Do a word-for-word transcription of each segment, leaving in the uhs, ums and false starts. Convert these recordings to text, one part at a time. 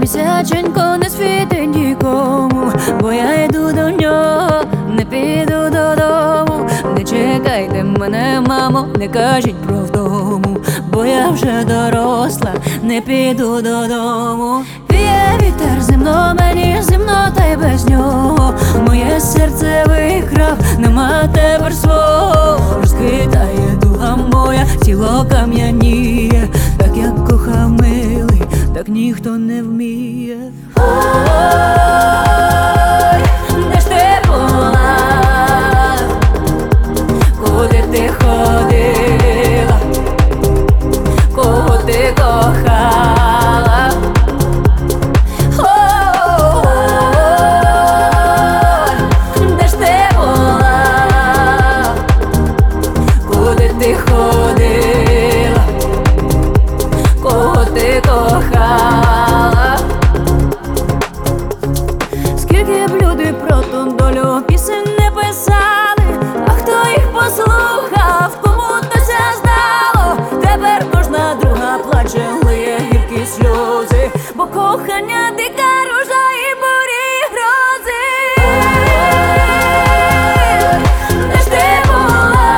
Місяченько не світить нікому, бо я йду до нього, не піду додому. Не чекайте мене, мамо, не кажіть про вдому, бо я вже доросла, не піду додому. Віє вітер зимно, мені зимно, та й без нього. Моє серце викрав, нема тепер свого. Розквітає дуга моя, тіло кам'яніє. Так як кохав милий, так ніхто не вміє. Ой, де ж ти була? Куди ти ходила? Кого ти кохала? Ой, де ж ти була? Куди ти ходила? Кого ти кохала? Скільки б люди про ту долю пісень не писали, а хто їх послухав, кому то ся здало. Тепер кожна друга плаче, лиє гіркі сльози, бо кохання дика ружа і бурі грози. Де ж ти була?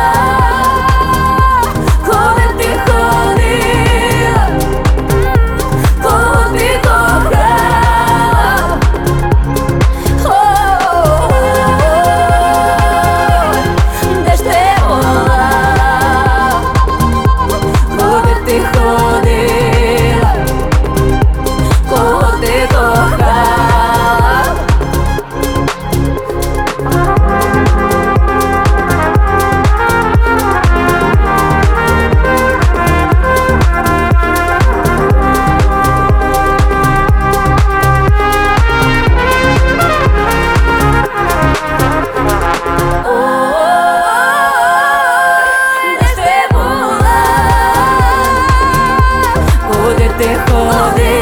Коли ти ходила? Кого ти кохала? Ой, де ж ти була? Куди ти ходила? Кого ти кохала? Де ж ти була? Куди ти ходила?